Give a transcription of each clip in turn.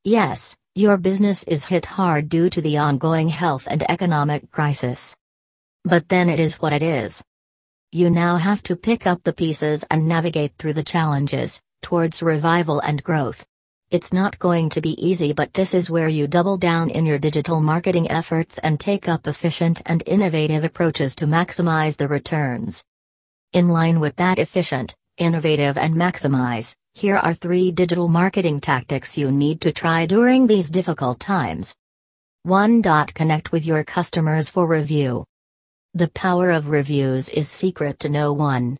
Yes, your business is hit hard due to the ongoing health and economic crisis. But then it is what it is. You now have to pick up the pieces and navigate through the challenges, towards revival and growth. It's not going to be easy, but this is where you double down in your digital marketing efforts and take up efficient and innovative approaches to maximize the returns. In line with that efficient, innovative and maximize, here are 3 digital marketing tactics you need to try during these difficult times. 1. Connect with your customers for review. The power of reviews is secret to no one.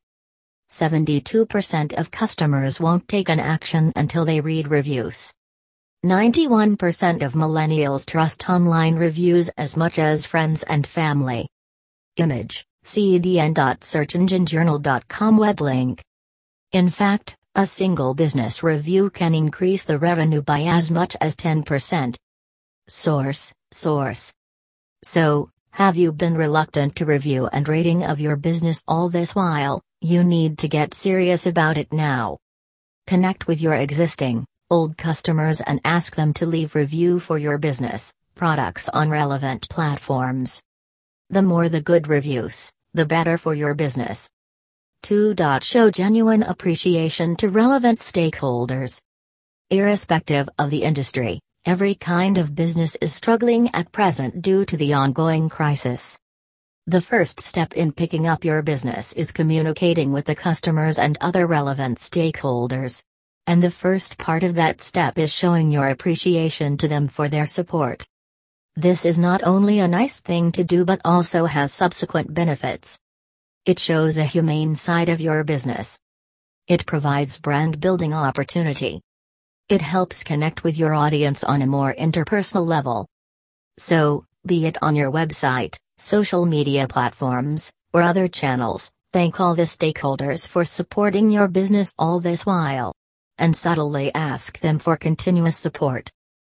72% of customers won't take an action until they read reviews. 91% of millennials trust online reviews as much as friends and family. Image, cdn.searchenginejournal.com web link. In fact, a single business review can increase the revenue by as much as 10%. Source. So, have you been reluctant to review and rating of your business all this while? You need to get serious about it now. Connect with your existing, old customers and ask them to leave review for your business, products on relevant platforms. The more the good reviews, the better for your business. 2. Show genuine appreciation to relevant stakeholders. Irrespective of the industry, every kind of business is struggling at present due to the ongoing crisis. The first step in picking up your business is communicating with the customers and other relevant stakeholders. And the first part of that step is showing your appreciation to them for their support. This is not only a nice thing to do but also has subsequent benefits. It shows a humane side of your business. It provides brand building opportunity. It helps connect with your audience on a more interpersonal level. So, be it on your website, social media platforms, or other channels, thank all the stakeholders for supporting your business all this while. And subtly ask them for continuous support.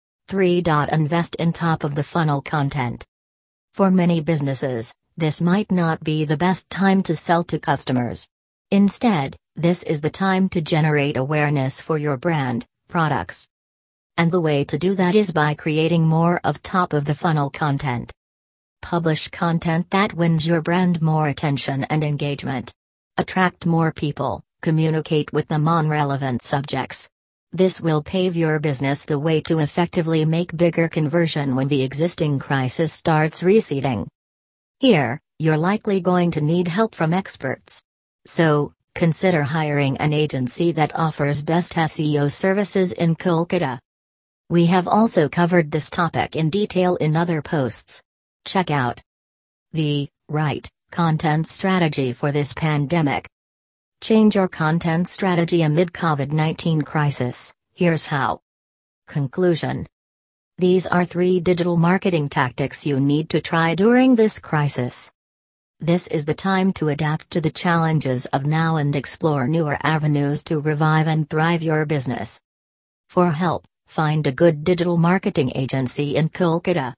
3. Invest in top of the funnel content. For many businesses, this might not be the best time to sell to customers. Instead, this is the time to generate awareness for your brand, products. And the way to do that is by creating more of top of the funnel content. Publish content that wins your brand more attention and engagement. Attract more people, communicate with them on relevant subjects. This will pave your business the way to effectively make bigger conversion when the existing crisis starts receding. Here, you're likely going to need help from experts. So, consider hiring an agency that offers best SEO services in Kolkata. We have also covered this topic in detail in other posts. Check out the right content strategy for this pandemic. Change your content strategy amid COVID-19 crisis. Here's how. Conclusion. These are 3 digital marketing tactics you need to try during this crisis. This is the time to adapt to the challenges of now and explore newer avenues to revive and thrive your business. For help, find a good digital marketing agency in Kolkata.